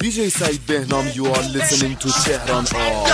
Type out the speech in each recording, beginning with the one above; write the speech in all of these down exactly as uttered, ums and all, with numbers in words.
دی جی سعید بهنام. You are listening to Tehran All.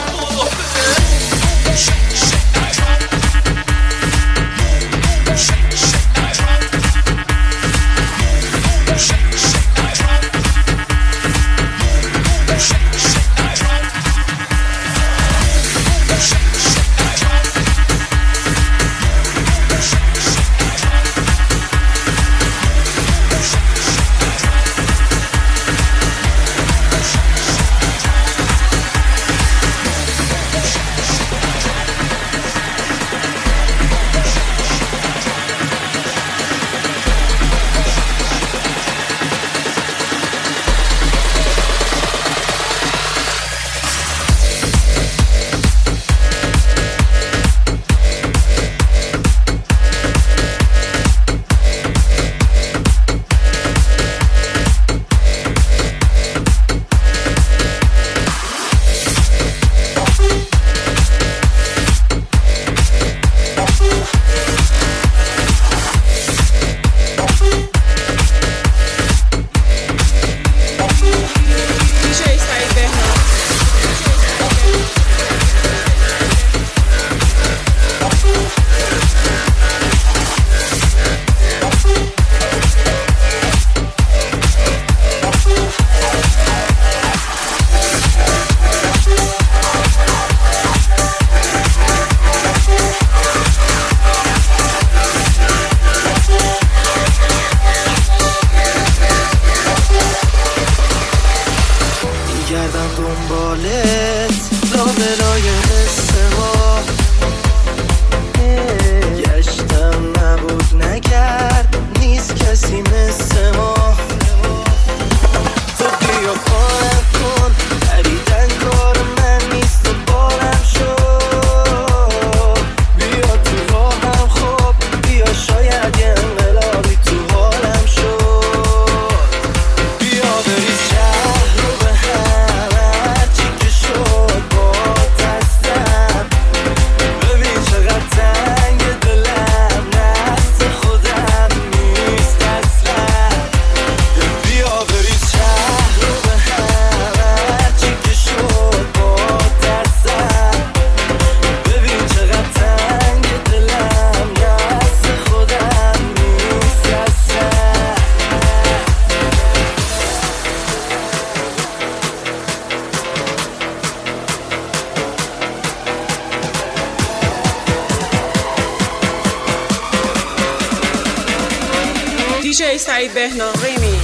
دی جی سعید بهنام ریمی.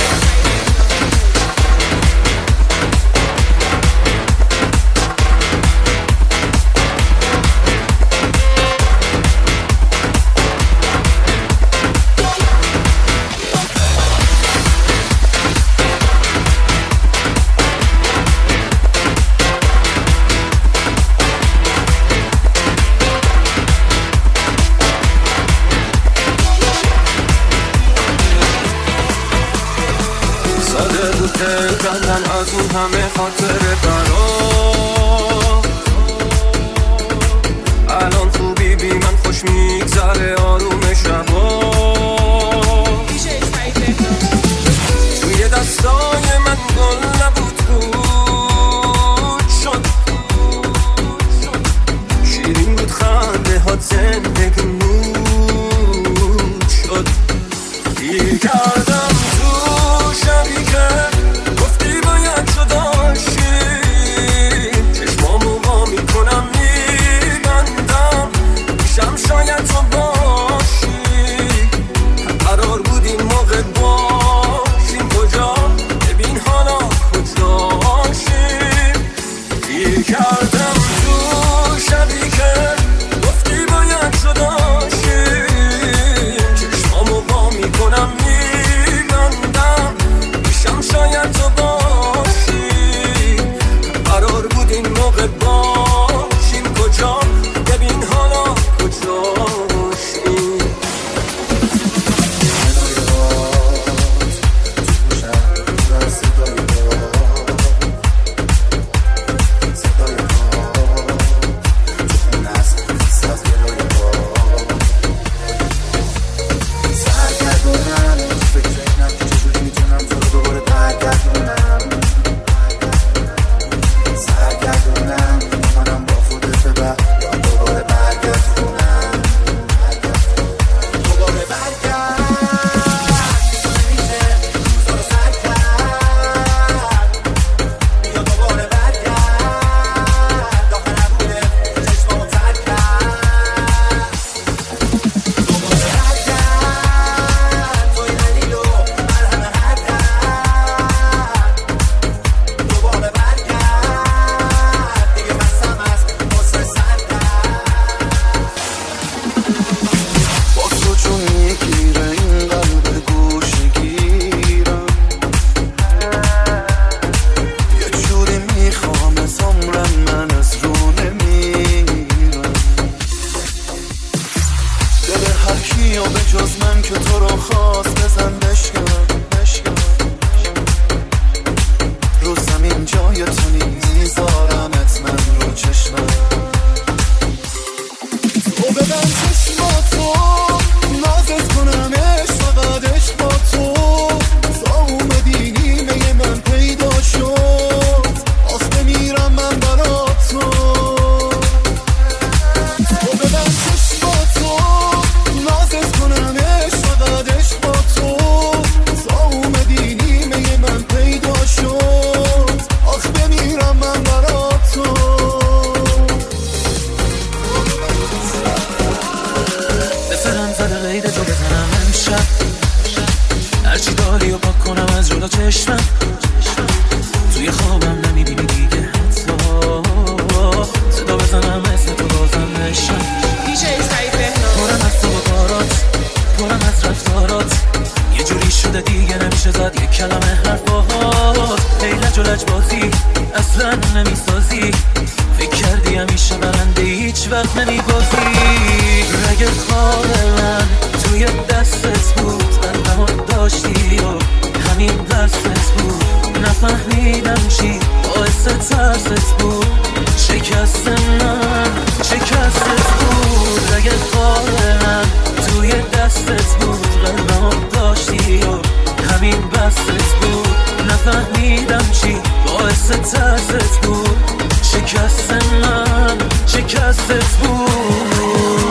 کردن از اون همه خاطره برا الان خوبی بی من خوش میگذره آروم شبا توی دستای من گل نبود بود شد شیرین بود خنده ها زندگی نود شد گیر کردم تو شبی که گفتی باید جداشی چشمامو وا میکنم میبندم میشم شاید تو باشی قرار بود این موقع باشیم کجا ببین حالا کجاشیم گیر کردم تو شبی که گفتی باید جداشی زن نمیسازی، فکر کردی همیشه برنده هیچ وقت نمیبازی. رگ خال من توی دستت بود، قلبمو داشتی و همین دستت بود. نفهمیدم چی باعث ترست بود، شکست من شکستت بود. رگ خال من توی دستت بود، قلبمو داشتی و همین بستت بود. نفهمیدم چی باعث ترست بود، شکست من شکستت بود.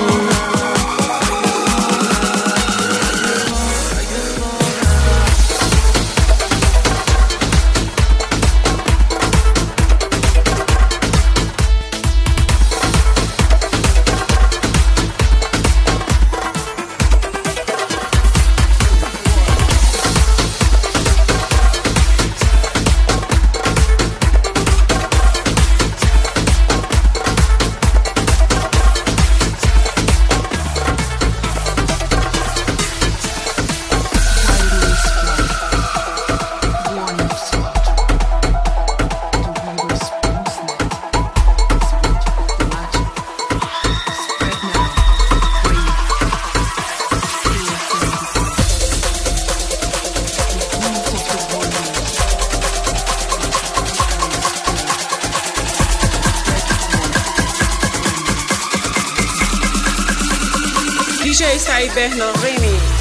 دیجی سعید بهنام ریمیکس.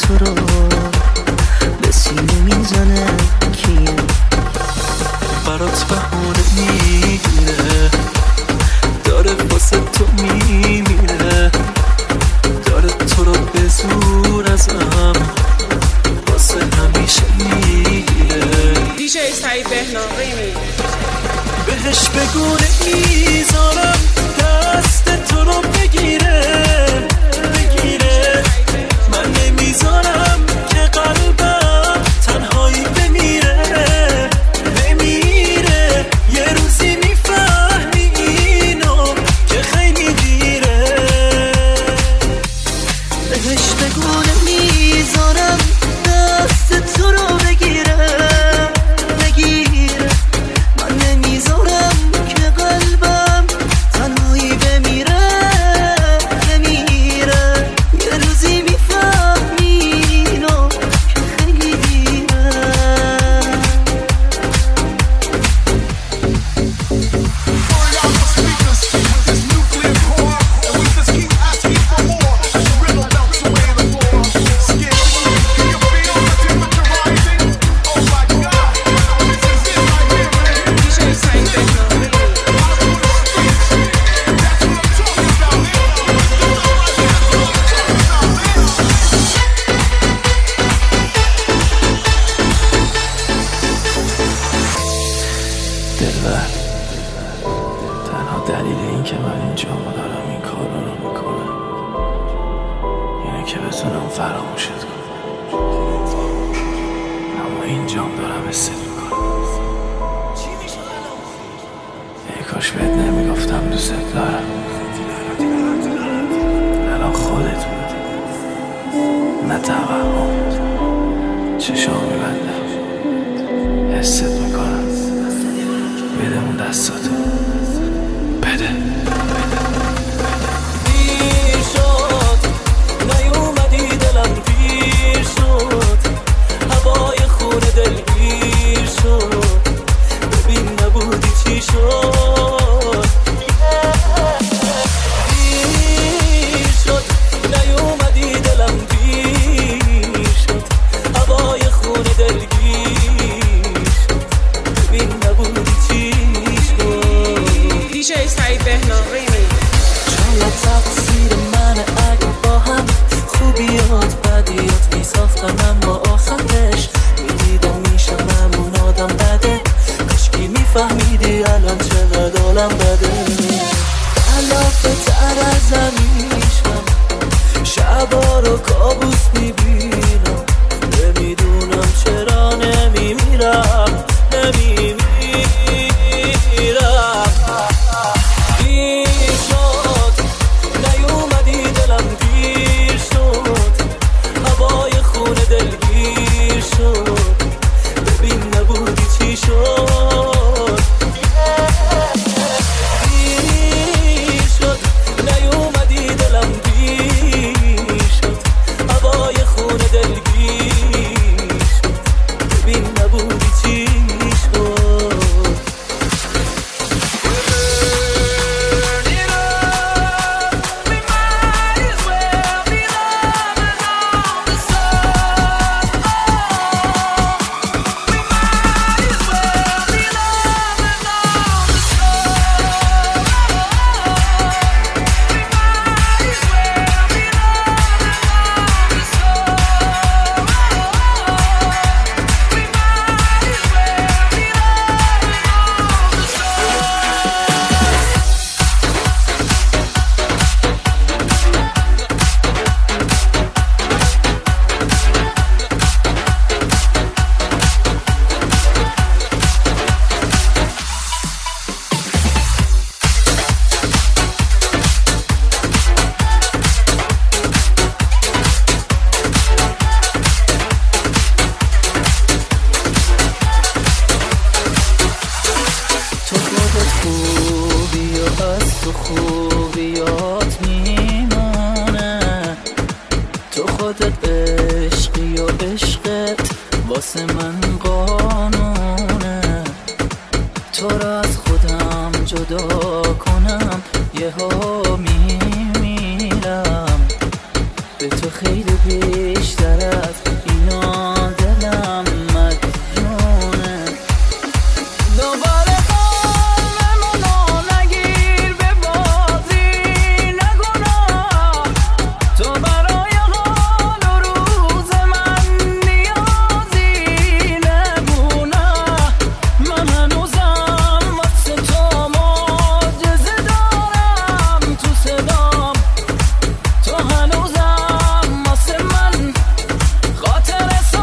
تو رو به سینه میزنه کیه برات بهونه میگیره داره واسه تو میمیره داره تو رو به زور ازم واسه همیشه میگیره دیجی سعید بهنام ریمیکس بهش بگونه میذارم دست تو رو بگیره بگیره من نمیذارم که قلبم تنهایی بمیره بمیره یه روزی میفهمی اینو که خیلی دیره بهش بگونه میذارم دست تو رو بگیره بگیره من نمیذارم که قلبم تنهایی بمیره بمیره یه روزی میفهمی اینو که خیلی دیره دیجی سعید بهنام دلبر تنها دلیل این که من اینجا دارم این کار رو میکنم اینه که بتونم فراموشت کنم اما اینجام دارم حست میکنم ای کاش بهت نمیگفتم دوست دارم الان خودت بودی نه توهم چشام میبندم حست میکنم بده اون دستاتو بده دیر شد نیومدی دلم دیر شد هوای خونه دلگیر شد ببین نبودی چی شد دیر شد نیومدی دلم دیر شد هوای خونه دلگیر شد ببین نبودی چی شد دیجی سعید بهنام ریمیکس شاید تقصیر من اگه با هم خوبیات بدیات میساختم اما آخرش میدیدم میشم همون آدم بده کاشکی میفهمیدی الان چقدر عالم بده علافه تر ازم میشم شبا رو کابوس میبینم نمیدونم چرا نمیمیرم نمیمیرم دیر شد نیومدی دلم دیر شد هوای خونه دلگیر شد ببین نبودی چی شد دیر شد نیومدی دلم دیر شد هوای خونه دلگیر شد ببین نبودی چی شد واسه من قانونه تو را از خودم جدا کنم یه ها میمیرم به تو تو خیلی بیشتر از اینا دلم مدیونه. دوباره قلبمونو نگیر به بازی نگناه، تو برای حال و روز من نیازی نبونه. من هنوزم واسه تو معجزه دارم تو صدام، تو هنوزم واسه من خاطر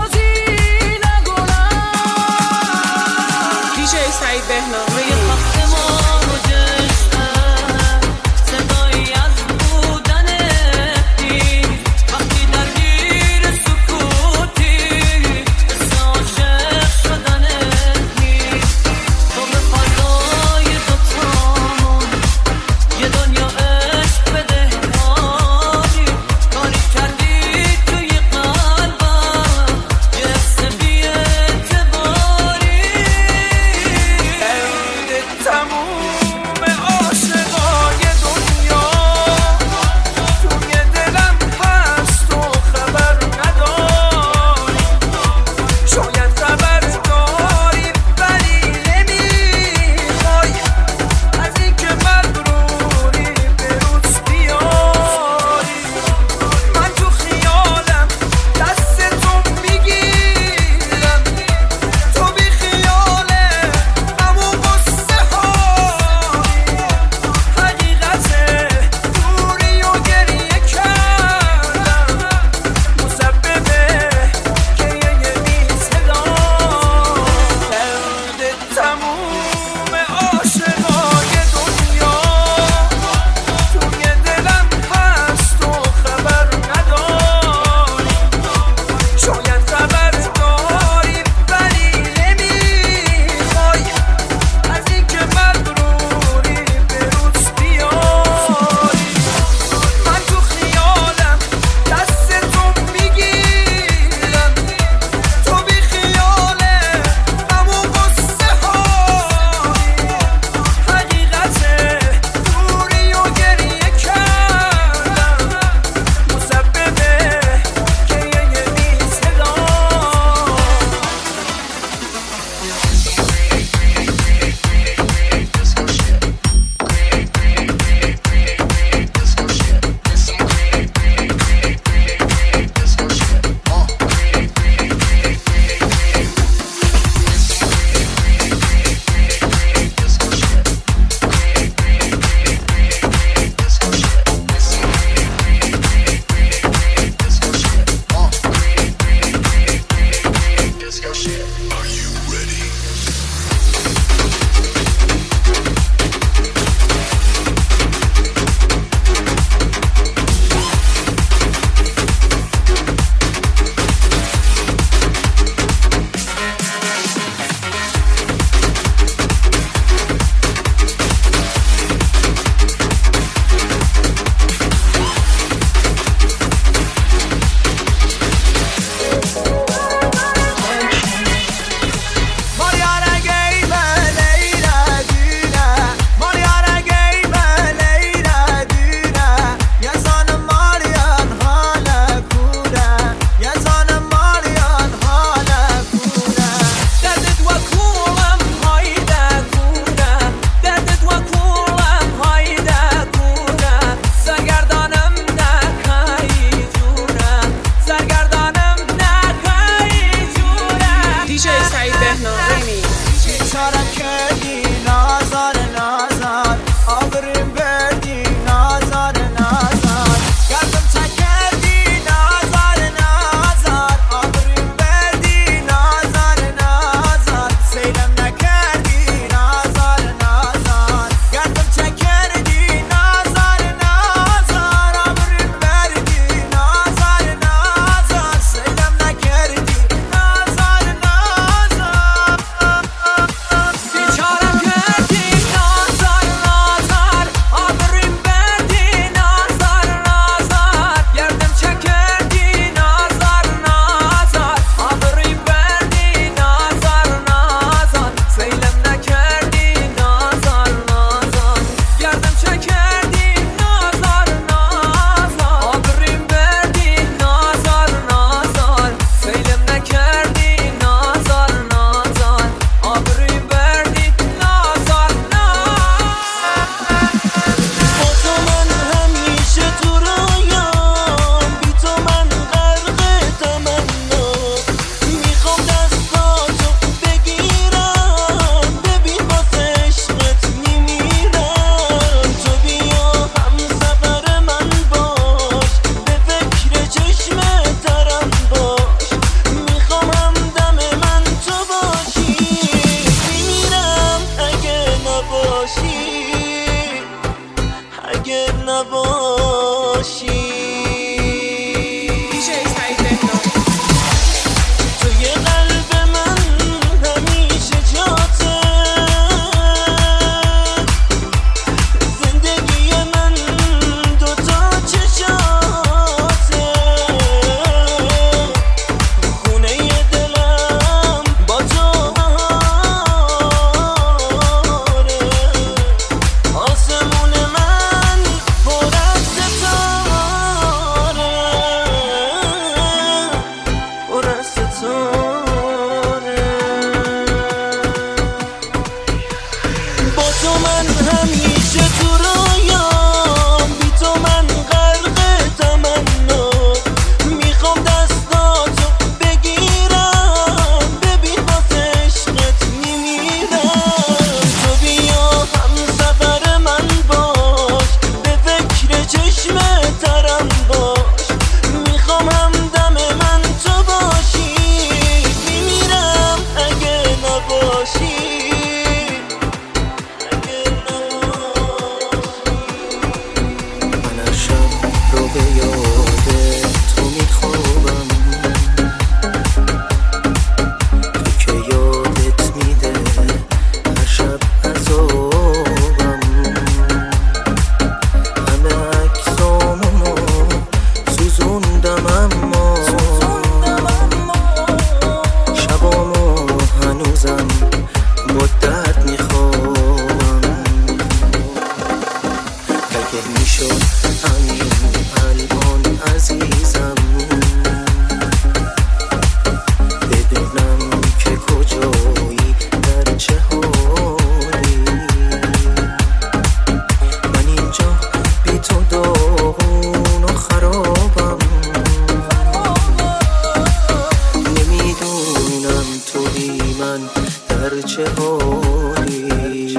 چه حالی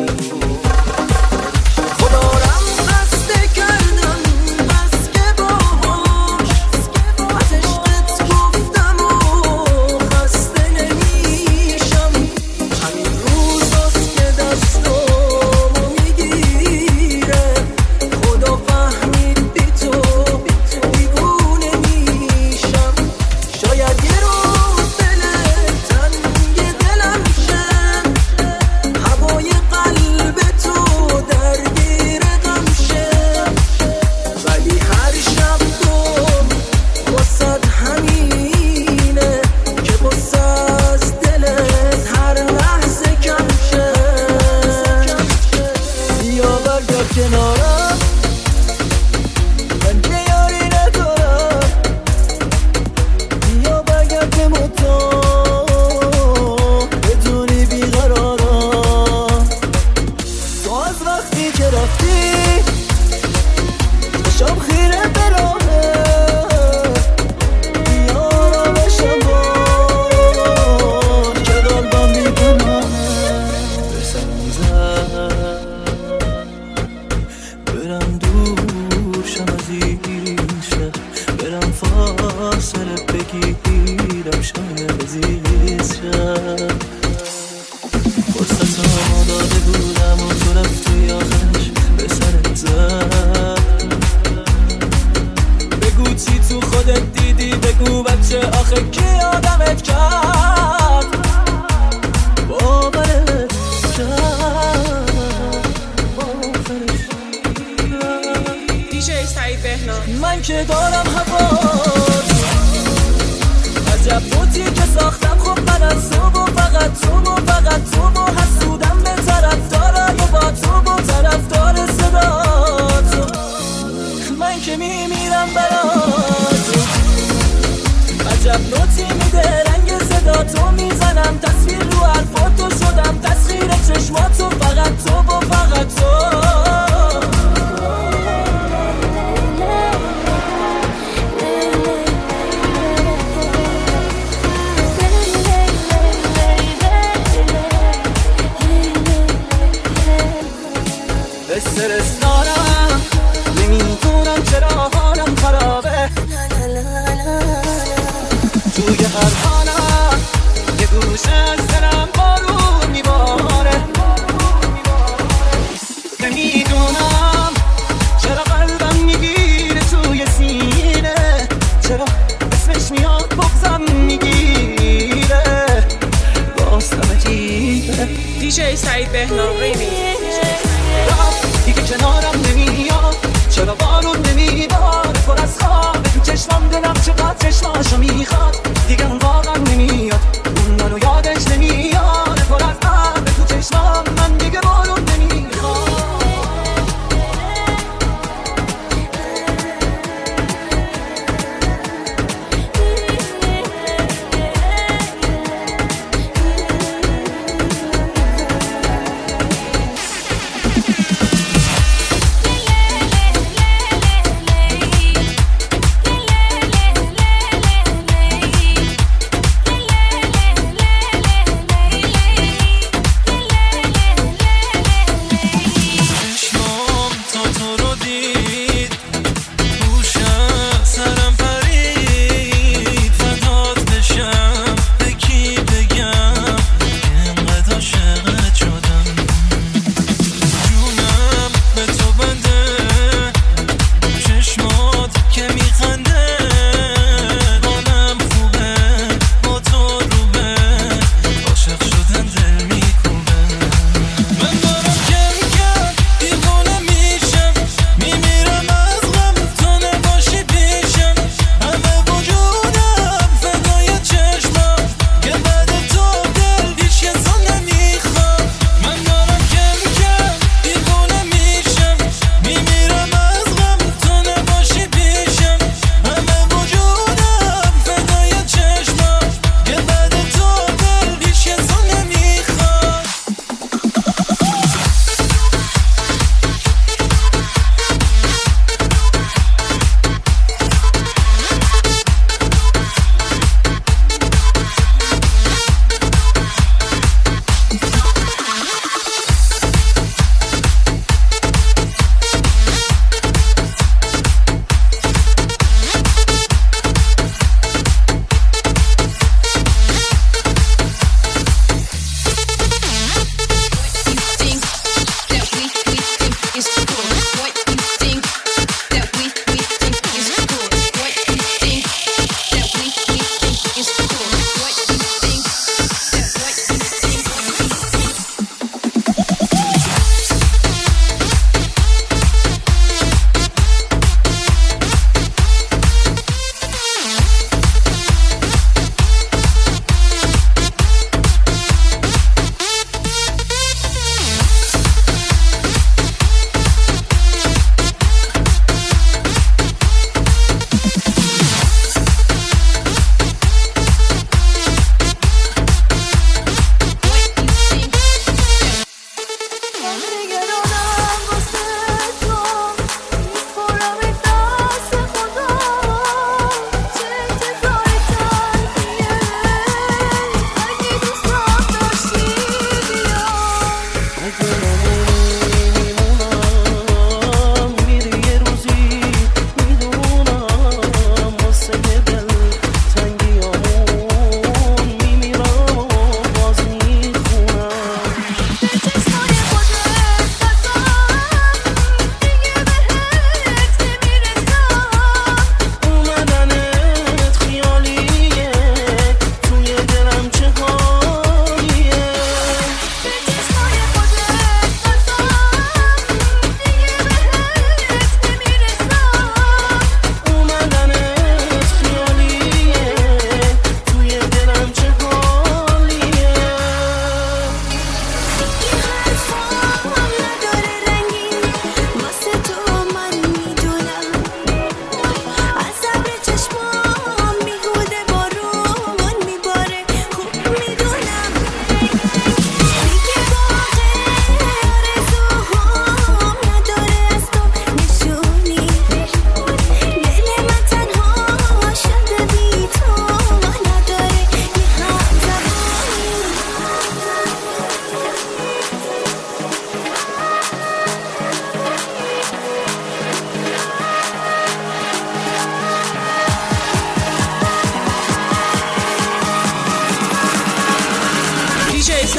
خدا رم خسته کردم بس که باهاش از عشقت گفتم و خسته نمیشم همین روز هست که دستامو میگیره خدا فهمید بی تو دیوونه میشم شاید یه روز دل تنگ دلم شه هوای قلب تو درگیر غم شه ولی هر شب تو واسد همینه که بسه از دلت هر لحظه کم شه بیا برگرد کنارم من که یاری ندارم بیا برگرد که متا بدونی بیقرارم تو از وقتی که رفتی شام خیره براهه بیا را بشم بار که قلبم بیپناهه برسم زد برم دور شم از این شهر برم فاصله بگیرم شاید عزیز شم فرصت ها داده بودم و تو رفتی آخرش به سرت زد بگو چی تو خودت دیدی بگو بچه آخه کی آدمت کرد باورت کرد باورش کرد دیجی سعید بهنام. من که دارم هوات عجب بوتی که ساختم خب من از تو و فقط تو و فقط تو و حسودم به طرف دارای با تو و طرف دار صدا تو من که میمیرم برات عجب نوتی میده رنگ صدا تو میزنم تصویر رو حرفاتو شدم تسخیر چشماتو فقط تو و فقط تو استرس دارم نمیدونم چرا حالم خرابه توی هر حالم یه گوشه از دلم بارون میباره نمیدونم چرا قلبم میگیره توی سینه چرا اسمش میاد بغزم میگیره باستم عجیبه دیجی سعید بهنام ریمیکس. دیگه کنارم نمیاد چرا بارون نمیباره پر از خواب تو چشمم دلم چقدر چشماشو میخواد دیگه اون واقعا نمیاد اون منو یادش نمیاد پر از آب تو چشمم من دیگه بارون نمیخواد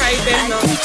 سعید بهنام.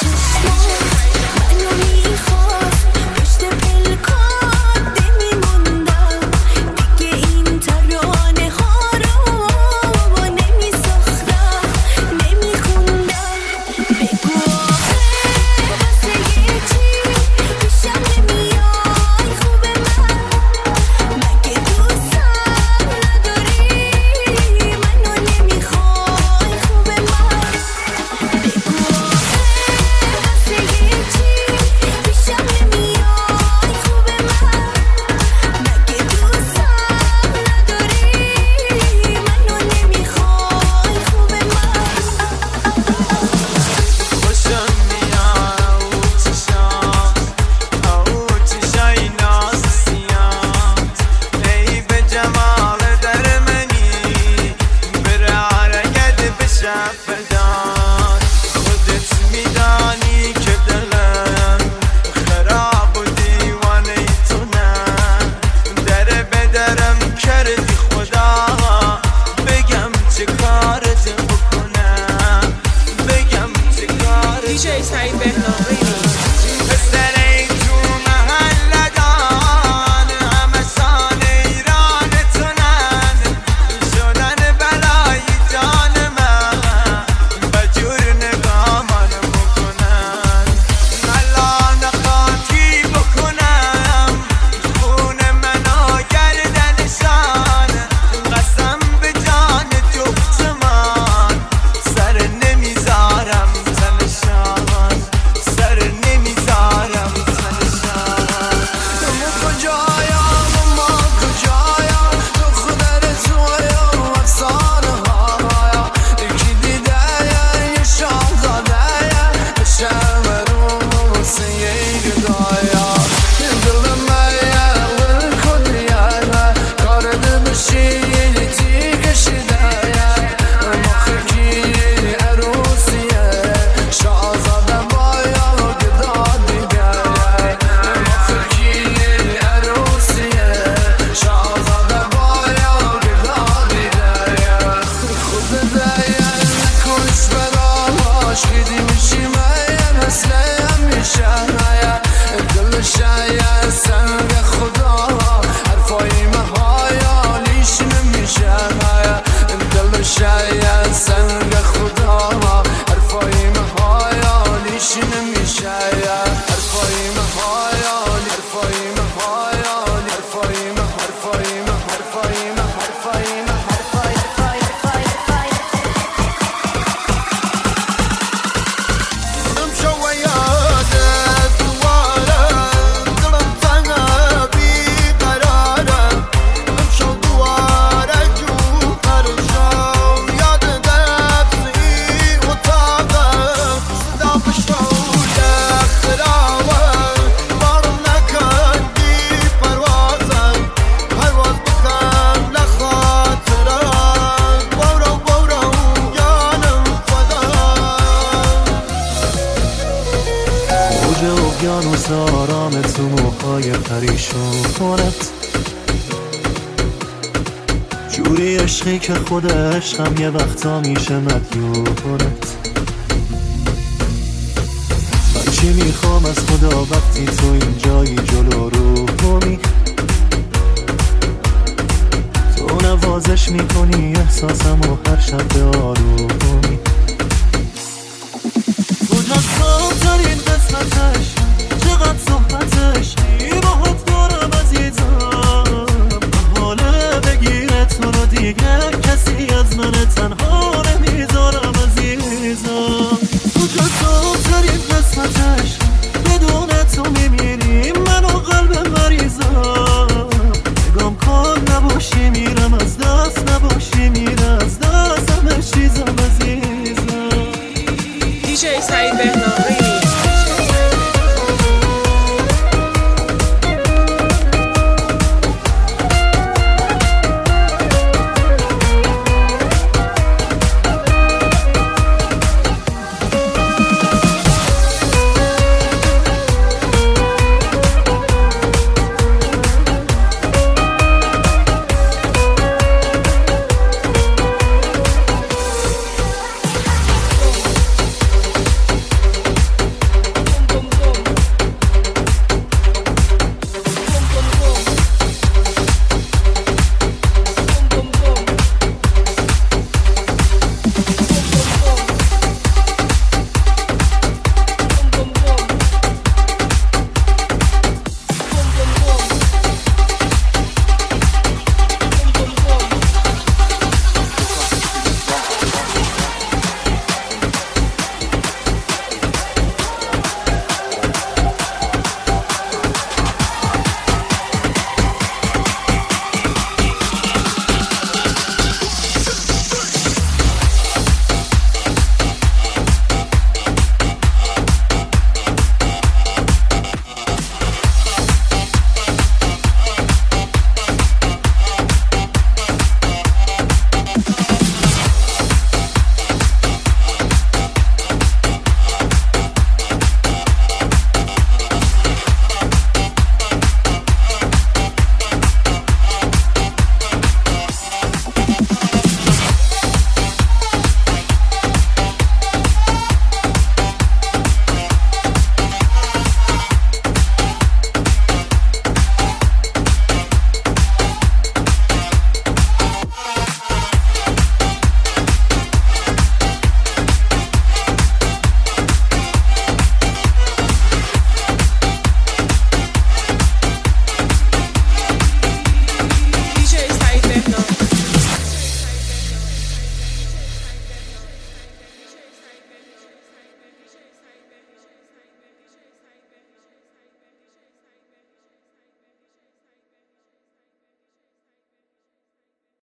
اقیانوس آرام تو موهای پریشونت، جوری عشقی که خود عشقم یه وقتا میشه مدیونت. من چی میخوام از خدا وقتی تو اینجایی جلو رومی، تو نوازش میکنی احساسم و هر شب به آرومی. تو جذاب ترین قسمتش چقدر صحبتش